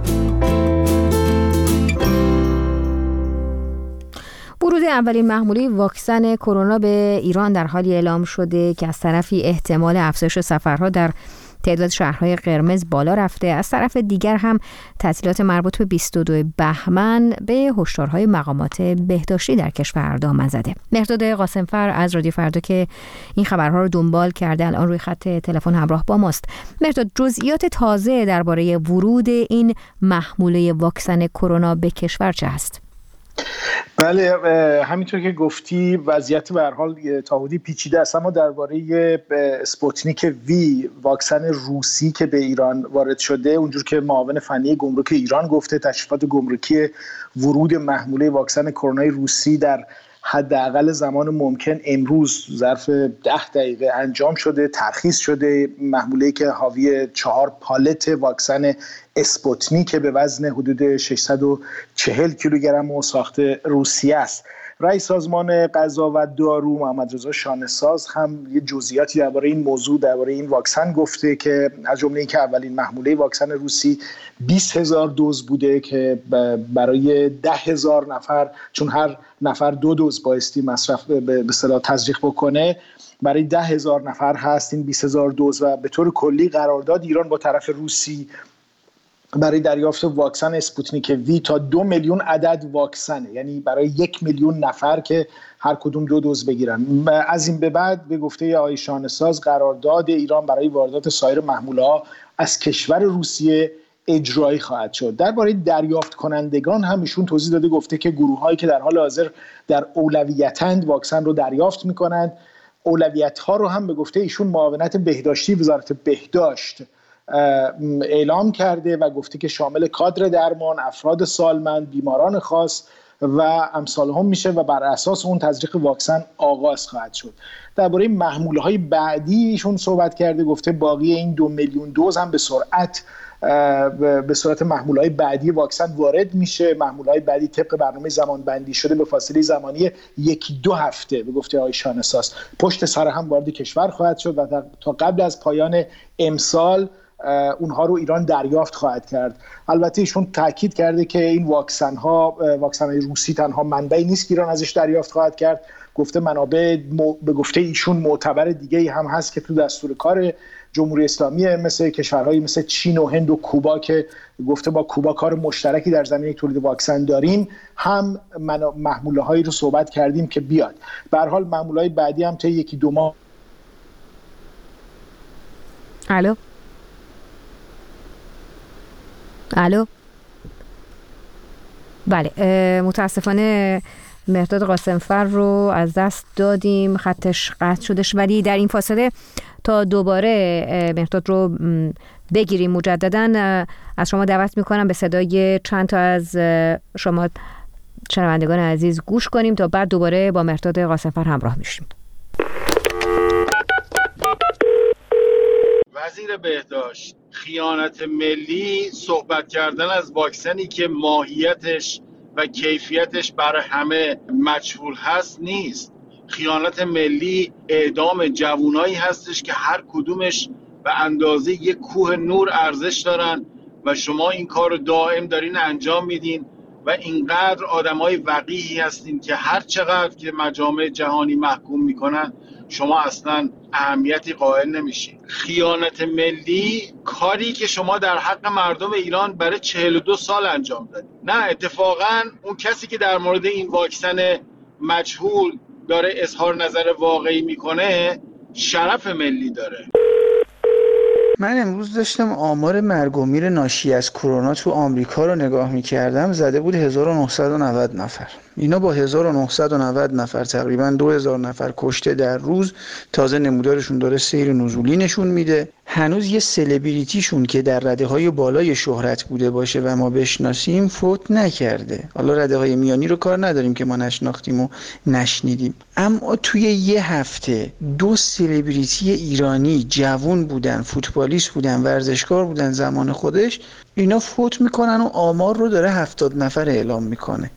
ورود اولین محموله واکسن کرونا به ایران در حالی اعلام شده که از طرفی احتمال افزایش سفرها در تعداد شهرهای قرمز بالا رفته، از طرف دیگر هم تعطیلات مربوط به بیست و دو بهمن به هشدارهای مقامات بهداشتی در کشور دامن زده. مهرداد قاسمفر از رادیو فردا که این خبرها رو دنبال کرده الان روی خط تلفن همراه با ماست. مهرداد، جزئیات تازه درباره ورود این محموله واکسن کرونا به کشور چه هست؟ بله، همینطور که گفتی وضعیت به هر حال تا حدودی پیچیده است، اما درباره اسپوتنیک وی واکسن روسی که به ایران وارد شده، اونجور که معاون فنی گمرک ایران گفته، تشریفات گمرکی ورود محموله واکسن کرونا روسی در حداقل زمان ممکن امروز ظرف ده دقیقه انجام شده، ترخیص شده. محموله‌ای که حاوی چهار پالت واکسن اسپوتنیک به وزن حدود ششصد و چهل کیلوگرم و ساخت روسیه است. رئیس سازمان غذا و دارو محمد رضا شانه‌ساز هم یه جزئیاتی درباره این موضوع، درباره این واکسن گفته که از جمله اینکه اولین محموله واکسن روسی بیست هزار دوز بوده که برای ده هزار نفر، چون هر نفر دو دوز بایستی مصرف به اصطلاح تزریق بکنه، برای ده هزار نفر هست این بیست هزار دوز. و به طور کلی قرارداد ایران با طرف روسی برای دریافت واکسن اسپوتنیک وی تا دو میلیون عدد واکسنه، یعنی برای یک میلیون نفر که هر کدوم دو دوز بگیرن. از این به بعد به گفته آقای شانه‌ساز قرارداد ایران برای واردات سایر محموله‌ها از کشور روسیه اجرایی خواهد شد. درباره دریافت کنندگان هم ایشون توضیح داده، گفته که گروه‌هایی که در حال حاضر در اولویتند واکسن رو دریافت می‌کنند. اولویت‌ها رو هم به گفته ایشون معاونت بهداشتی وزارت بهداشت اعلام کرده و گفته که شامل کادر درمان، افراد سالمند، بیماران خاص و امثال هم میشه و بر اساس اون تزریق واکسن آغاز خواهد شد. درباره محموله‌های بعدی ایشون صحبت کرده، گفته باقی این دو میلیون دوز هم به سرعت به صورت محموله‌های بعدی واکسن وارد میشه. محموله‌های بعدی طبق برنامه زمان بندی شده به فاصله زمانی یکی دو هفته به گفته آقای شانه‌ساز پشت سر هم وارد کشور خواهد شد و تا قبل از پایان امسال اونها رو ایران دریافت خواهد کرد. البته ایشون تاکید کرده که این واکسن ها واکسن های روسی تنها منبعی نیست که ایران ازش دریافت خواهد کرد. گفته منابع به گفته ایشون معتبر دیگه هم هست که تو دستور کار جمهوری اسلامی، مثل کشورهایی مثل چین و هند و کوبا که گفته با کوبا کار مشترکی در زمینه تولید واکسن داریم، هم محموله هایی رو صحبت کردیم که بیاد. به هر حال محموله های بعدی هم تا یکی دو ماه. الو الو بله، متاسفانه مهرداد قاسمفر رو از دست دادیم، خطش قطع شدش، ولی در این فاصله تا دوباره مهرداد رو بگیریم مجددا از شما دعوت میکنم به صدای چند تا از شما شنوندگان عزیز گوش کنیم تا بعد دوباره با مهرداد قاسمفر همراه میشیم. وزیر بهداشت، خیانت ملی صحبت کردن از واکسنی که ماهیتش و کیفیتش برای همه مجهول هست نیست. خیانت ملی اعدام جوانایی هستش که هر کدومش به اندازه یک کوه نور ارزش دارن و شما این کار رو دائم دارین انجام میدین و اینقدر آدمای وقیحی هستین که هر چقدر که مجامع جهانی محکوم میکنن شما اصلا اهمیتی قائل نمیشین. خیانت ملی کاری که شما در حق مردم ایران برای چهل و دو سال انجام دادید. نه، اتفاقا اون کسی که در مورد این واکسن مجهول داره اظهار نظر واقعی میکنه شرف ملی داره. من امروز داشتم آمار مرگ و میر ناشی از کرونا تو آمریکا رو نگاه میکردم، زده بود هزار و نهصد و نود نفر. اینا با هزار و نهصد و نود نفر تقریبا دو هزار نفر کشته در روز، تازه نمودارشون داره سیر نزولی نشون میده. هنوز یه سلبریتیشون که در رده های بالای شهرت بوده باشه و ما بشناسیم فوت نکرده. حالا رده های میانی رو کار نداریم که ما نشناختیم و نشنیدیم، اما توی یه هفته دو سلبریتی ایرانی جوان بودن، فوتبالیست بودن، ورزشکار بودن زمان خودش، اینا فوت میکنن و آمار رو داره هفتاد نفر اعلام میکنه.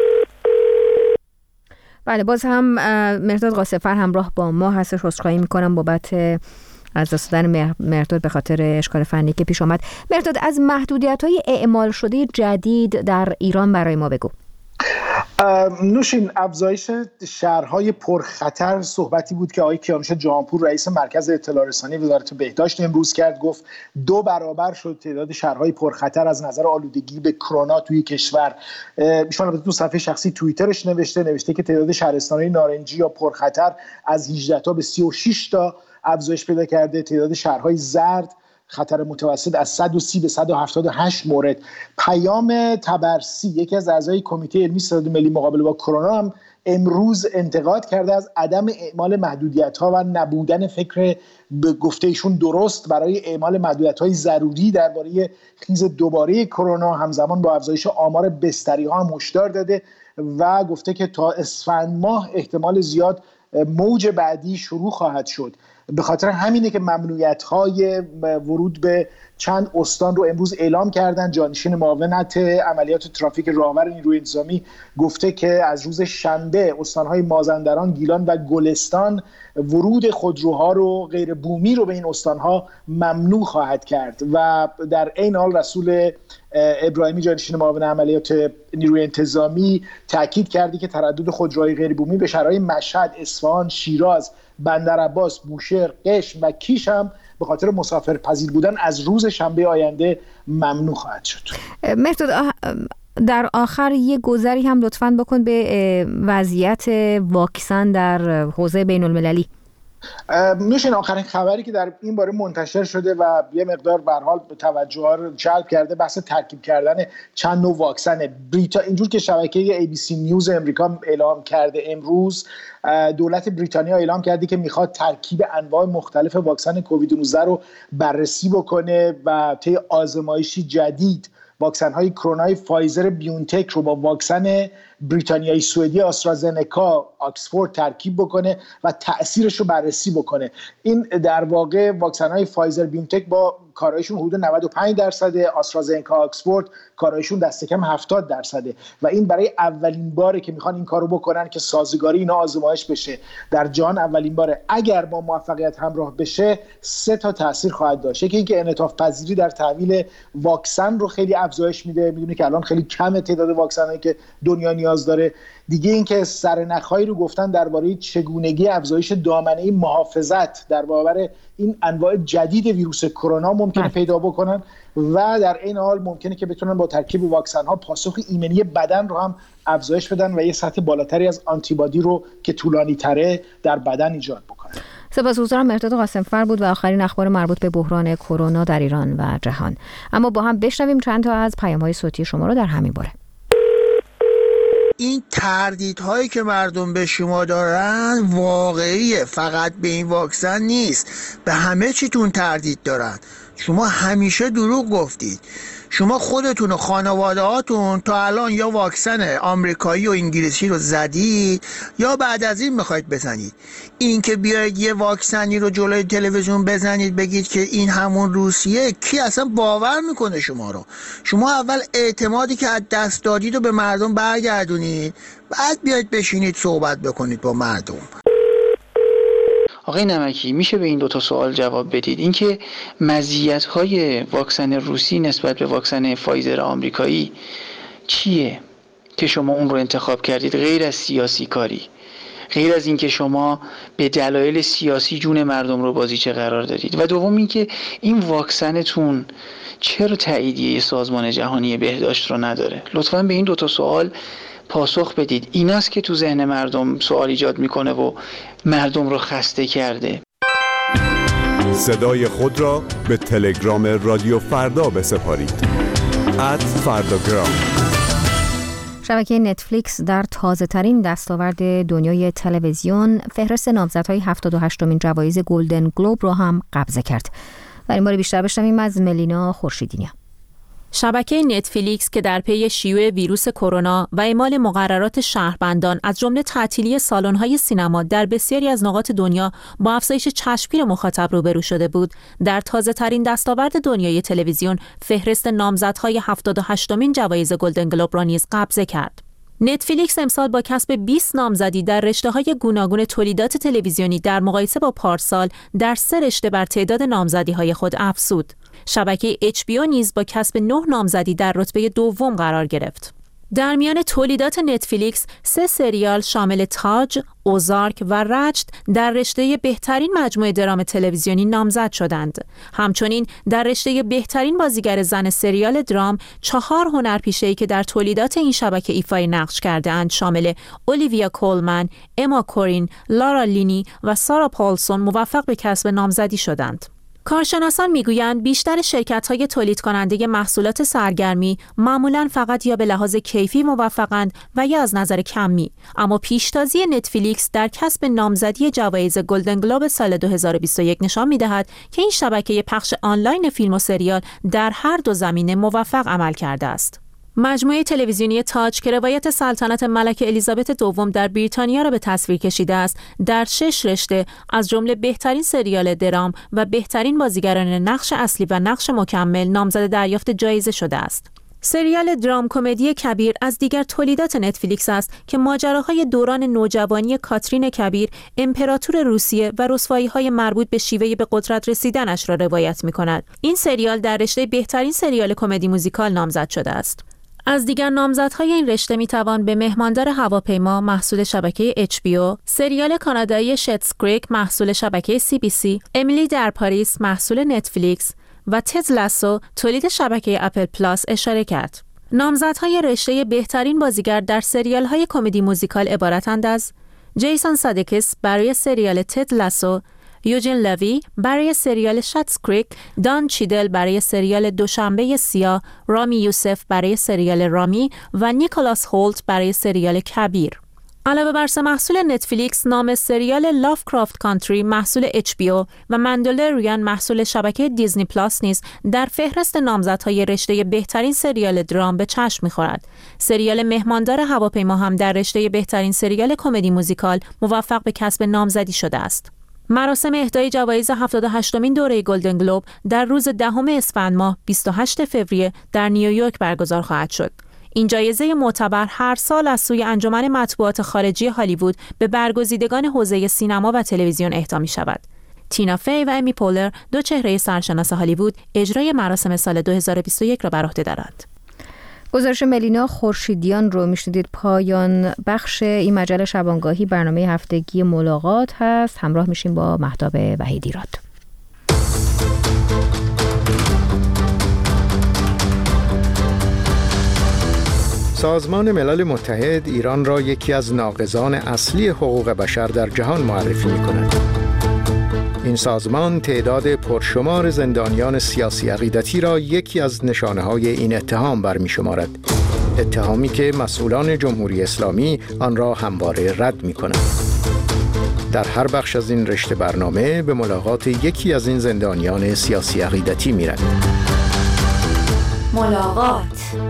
بله، باز هم مهرداد قاسمفر همراه با ما هستش. عذرخواهی میکنم بابت از دست دادن مهرداد به خاطر اشکال فنی که پیش آمد. مهرداد، از محدودیت‌های اعمال شده جدید در ایران برای ما بگو. نوشین، افزایش شهرهای پرخطر صحبتی بود که آقای کیانوش جهانپور رئیس مرکز اطلاع رسانی وزارت بهداشت امروز کرد. گفت دو برابر شد تعداد شهرهای پرخطر از نظر آلودگی به کرونا توی کشور. ایشون البته تو صفحه شخصی توییترش نوشته نوشته که تعداد شهرستان‌های نارنجی یا پرخطر از هجده تا به سی و شش تا افزایش پیدا کرده. تعداد شهرهای زرد خطر متوسط از صد و سی به صد و هفتاد و هشت مورد. پیام طبرسی، یکی از اعضای کمیته علمی ستاد ملی مقابله با کرونا، هم امروز انتقاد کرده از عدم اعمال محدودیت‌ها و نبودن فکر به گفته ایشون درست برای اعمال محدودیت‌های ضروری درباره خیز دوباره کرونا. همزمان با افزایش آمار بستری‌ها هم هشدار داده و گفته که تا اسفند ماه احتمال زیاد موج بعدی شروع خواهد شد. به خاطر همینه که ممنوعیت‌های ورود به چند استان رو امروز اعلام کردن. جانشین معاونت عملیات ترافیک راهور نیروی انتظامی گفته که از روز شنبه استان‌های مازندران، گیلان و گلستان ورود خودروها رو غیر بومی رو به این استان‌ها ممنوع خواهد کرد و در عین حال رسول ابراهیمی جانشین معاون عملیات نیروی انتظامی تاکید کردی که تردد خودروهای غیر بومی به شهرهای مشهد، اصفهان، شیراز، بندرعباس، بوشهر، قشم و کیش هم به خاطر مسافرپذیر بودن از روز شنبه آینده ممنوع خواهد شد. مهرداد، در آخر یه گذری هم لطفاً بکن به وضعیت واکسن در حوزه بین المللی. میشن آخرین خبری که در این باره منتشر شده و یه مقدار به هر حال توجه ها رو جلب کرده بحث ترکیب کردن چند نوع واکسن بریتا. اینجور که شبکه ای بی سی نیوز امریکا اعلام کرده، امروز دولت بریتانیا اعلام کرده که میخواد ترکیب انواع مختلف واکسن کووید نوزده رو بررسی بکنه و طی آزمایشی جدید واکسن های کرونای فایزر بیونتک رو با واکسن بریتانیایی سوئدی آسترازنکا آکسفورد ترکیب بکنه و تأثیرش رو بررسی بکنه. این در واقع واکسن های فایزر بیونتک با کارایشون حدود نود و پنج درصده، آسترازنکا آکسفورد کارایشون دست کم هفتاد درصده و این برای اولین باره که میخوان این کارو بکنن که سازگاری اینا آزمایش بشه در جهان. اولین باره اگر با موفقیت همراه بشه سه تا تاثیر خواهد داشت. یکی اینکه انعطاف پذیری در تحویل واکسن رو خیلی افزایش میده، میدونی که الان خیلی کم تعداد واکسنایی که دنیا نیاز داره. دیگه اینکه سرنخ‌هایی رو گفتن درباره چگونگی افزایش دامنه محافظت در برابر این انواع جدید ویروس کرونا ممکنه پیدا بکنن و در این حال ممکنه که بتونن با ترکیب واکسن ها پاسخ ایمنی بدن رو هم افزایش بدن و یه سطح بالاتری از آنتیبادی رو که طولانی تره در بدن ایجاد بکنن. سپاسگزارم. مهرداد قاسمفر بود و آخرین اخبار مربوط به بحران کرونا در ایران و جهان. اما با هم بشنویم چند تا از پیام‌های صوتی شما رو در همین باره. این تردیدهایی که مردم به شما دارن واقعیه، فقط به این واکسن نیست، به همه چیتون تردید دارن. شما همیشه دروغ گفتید. شما خودتون و خانواده هاتون تا الان یا واکسن آمریکایی و انگلیسی رو زدید یا بعد از این میخواید بزنید. این که بیاید یه واکسنی رو جلوی تلویزیون بزنید بگید که این همون روسیه، کی اصلا باور میکنه شما رو؟ شما اول اعتمادی که از دست دادید رو به مردم برگردونید، بعد بیاید بشینید صحبت بکنید با مردم. آقای نمکی، میشه به این دو تا سوال جواب بدید؟ اینکه مزیت‌های واکسن روسی نسبت به واکسن فایزر آمریکایی چیه که شما اون رو انتخاب کردید غیر از سیاسی کاری، غیر از اینکه شما به دلایل سیاسی جون مردم رو بازیچه قرار دادید؟ و دوم اینکه این واکسنتون چرا تاییدیه سازمان جهانی بهداشت رو نداره؟ لطفاً به این دو تا سوال پاسخ بدید. ایناست که تو ذهن مردم سوال ایجاد میکنه و مردم رو خسته کرده. صدای خود را به تلگرام رادیو فردا بسپارید. ات فرداگرام. شبکه نتفلیکس در تازه ترین دستاورد دنیای تلویزیون فهرست نامزدهای هفتاد و هشتمین جوایز گلدن گلوب را هم قبضه کرد. در این باره بیشتر بشنویم از ملینا خورشیدی. شبکه نتفلیکس که در پی شیوع ویروس کرونا و اعمال مقررات شهربندان از جمله تعطیلی سالن‌های سینما در بسیاری از نقاط دنیا با افزایش چشمگیر مخاطب روبرو شده بود، در تازه‌ترین دستاورد دنیای تلویزیون فهرست نامزدهای هفتاد و هشتمین جوایز گلدن گلوب را نیز قبضه کرد. نتفلیکس امسال با کسب بیست نامزدی در رشته‌های گوناگون تولیدات تلویزیونی در مقایسه با پارسال در سه رشته بر تعداد نامزدی‌های خود افزود. شبکه اچ بی او نیز با کسب نه نامزدی در رتبه دوم قرار گرفت. در میان تولیدات نتفلیکس سه سریال شامل تاج، اوزارک و رجت در رشته بهترین مجموعه درام تلویزیونی نامزد شدند. همچنین در رشته بهترین بازیگر زن سریال درام چهار هنرپیشه‌ای که در تولیدات این شبکه ایفای نقش کرده‌اند شامل اولیویا کولمن، اما کورین، لارا لینی و سارا پاولسون موفق به کسب نامزدی شدند. کارشناسان میگویند بیشتر شرکت‌های تولید کننده محصولات سرگرمی معمولاً فقط یا به لحاظ کیفی موفقند و یا از نظر کمی، اما پیشتازی نتفلیکس در کسب نامزدی جوایز گلدن گلوب سال دو هزار و بیست و یک نشان می‌دهد که این شبکه پخش آنلاین فیلم و سریال در هر دو زمینه موفق عمل کرده است. مجموعه تلویزیونی تاج که روایت سلطنت ملکه الیزابت دوم در بریتانیا را به تصویر کشیده است، در شش رشته از جمله بهترین سریال درام و بهترین بازیگران نقش اصلی و نقش مکمل نامزد دریافت جایزه شده است. سریال درام کمدی کبیر از دیگر تولیدات نتفلیکس است که ماجراهای دوران نوجوانی کاترین کبیر، امپراتور روسیه و رسوایی‌های مربوط به شیوه به قدرت رسیدنش را روایت می‌کند. این سریال در رشته بهترین سریال کمدی موزیکال نامزد شده است. از دیگر نامزدهای این رشته میتوان به مهماندار هواپیما محصول شبکه اچ بی او، سریال کانادایی شتس کریک محصول شبکه سی بی سی، امیلی در پاریس محصول نتفلیکس و تد لاسو تولید شبکه اپل پلاس اشاره کرد. نامزدهای رشته بهترین بازیگر در سریال‌های کمدی موزیکال عبارتند از جیسون سادکیس برای سریال تد لاسو، یوجین لوی برای سریال شتس کریک، دان چیدل برای سریال دوشنبه سیاه، رامی یوسف برای سریال رامی و نیکولاس هولت برای سریال کبیر. علاوه بر سه محصول نتفلیکس، نام سریال لافکرافت کانتری محصول اچ بی او و مندلوریان محصول شبکه دیزنی پلاس نیز در فهرست نامزدهای رشته بهترین سریال درام به چشم می‌خورد. سریال مهماندار هواپیما هم در رشته بهترین سریال کمدی موزیکال موفق به کسب نامزدی شده است. مراسم اهدای جوایز هفتاد و هشتمین دوره گلدن گلوب در روز دهم اسفند ماه بیست و هشتم فوریه در نیویورک برگزار خواهد شد. این جایزه معتبر هر سال از سوی انجمن مطبوعات خارجی هالیوود به برگزیدگان حوزه سینما و تلویزیون اهدا می شود. تینا فی و امی پولر، دو چهره سرشناس هالیوود، اجرای مراسم سال دو هزار و بیست و یک را بر عهده دارند. گزارش ملینا خورشیدیان رو میشنیدید. پایان بخش این مجله شبانگاهی برنامه هفتگی ملاقات هست. همراه میشیم با مهتاب وحیدیراد. سازمان ملل متحد ایران را یکی از ناقضان اصلی حقوق بشر در جهان معرفی می‌کند. این سازمان تعداد پرشمار زندانیان سیاسی عقیدتی را یکی از نشانه‌های این اتهام برمی‌شمارد. اتهامی که مسئولان جمهوری اسلامی آن را همواره رد می‌کنند. در هر بخش از این رشته برنامه به ملاقات یکی از این زندانیان سیاسی عقیدتی می‌رویم. ملاقات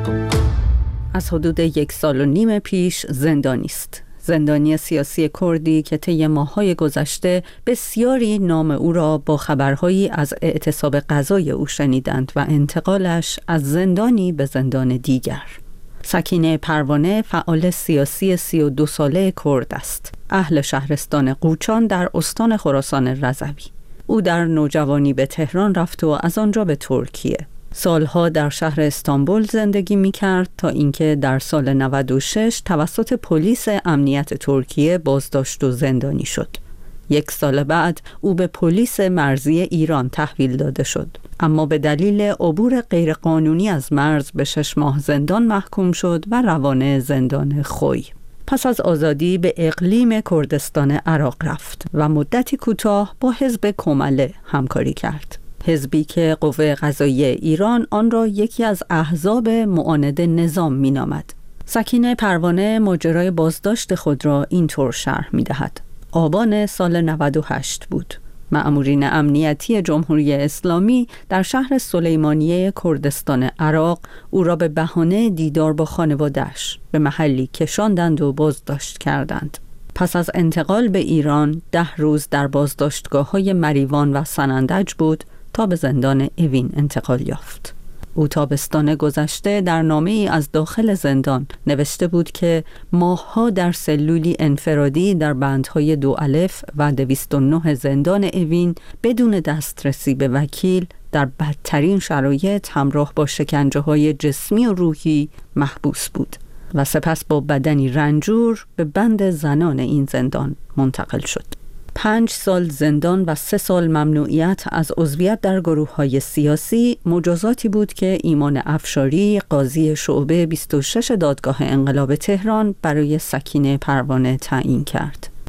از حدود یک سال و نیم پیش زندانی است. زندانی سیاسی کردی که طی ماه‌های گذشته بسیاری نام او را با خبرهایی از اعتصاب غذای او شنیدند و انتقالش از زندانی به زندان دیگر. سکینه پروانه فعال سیاسی سی و دو ساله کرد است. اهل شهرستان قوچان در استان خراسان رضوی. او در نوجوانی به تهران رفت و از آنجا به ترکیه. سالها در شهر استانبول زندگی می کرد تا اینکه در سال نود و شش توسط پلیس امنیت ترکیه بازداشت و زندانی شد. یک سال بعد او به پلیس مرزی ایران تحویل داده شد، اما به دلیل عبور غیرقانونی از مرز به شش ماه زندان محکوم شد و روانه زندان خوی. پس از آزادی به اقلیم کردستان عراق رفت و مدتی کوتاه با حزب کمله همکاری کرد. حزبی که قوه قضاییه ایران آن را یکی از احزاب معاند نظام می‌نامد. سکینه پروانه ماجرای بازداشت خود را اینطور شرح می‌دهد. آبان سال نود و هشت بود. مأمورین امنیتی جمهوری اسلامی در شهر سلیمانیه کردستان عراق او را به بهانه دیدار با خانواده‌اش به محلی کشاندند و بازداشت کردند. پس از انتقال به ایران ده روز در بازداشتگاه‌های مریوان و سنندج بود تا به زندان اوین انتقال یافت. او تابستان گذشته در نامه‌ای از داخل زندان نوشته بود که ماه‌ها در سلولی انفرادی در بندهای دو الف و دویست و نه زندان اوین بدون دسترسی به وکیل در بدترین شرایط همراه با شکنجه‌های جسمی و روحی محبوس بود و سپس با بدنی رنجور به بند زنان این زندان منتقل شد. پنج سال زندان و سه سال ممنوعیت از عضویت در گروه‌های سیاسی مجازاتی بود که ایمان افشاری، قاضی شعبه بیست و شش دادگاه انقلاب تهران برای سکینه پروانه تعیین کرد.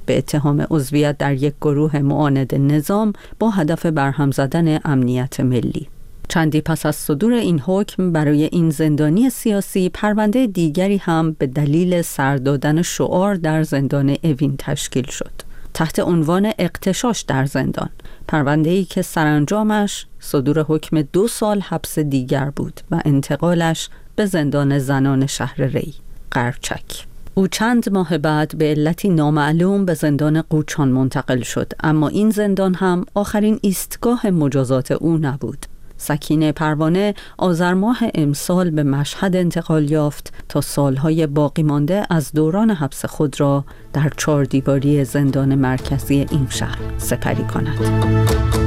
به اتهام عضویت در یک گروه معاند نظام با هدف برهم زدن امنیت ملی. چندی پس از صدور این حکم برای این زندانی سیاسی، پرونده دیگری هم به دلیل سر دادن شعار در زندان اوین تشکیل شد تحت عنوان اغتشاش در زندان، پرونده‌ای که سرانجامش صدور حکم دو سال حبس دیگر بود و انتقالش به زندان زنان شهر ری قرچک. او چند ماه بعد به علتی نامعلوم به زندان قوچان منتقل شد، اما این زندان هم آخرین ایستگاه مجازات او نبود. سکینه پروانه آذر ماه امسال به مشهد انتقال یافت تا سالهای باقی مانده از دوران حبس خود را در چهار دیواری زندان مرکزی این شهر سپری کند.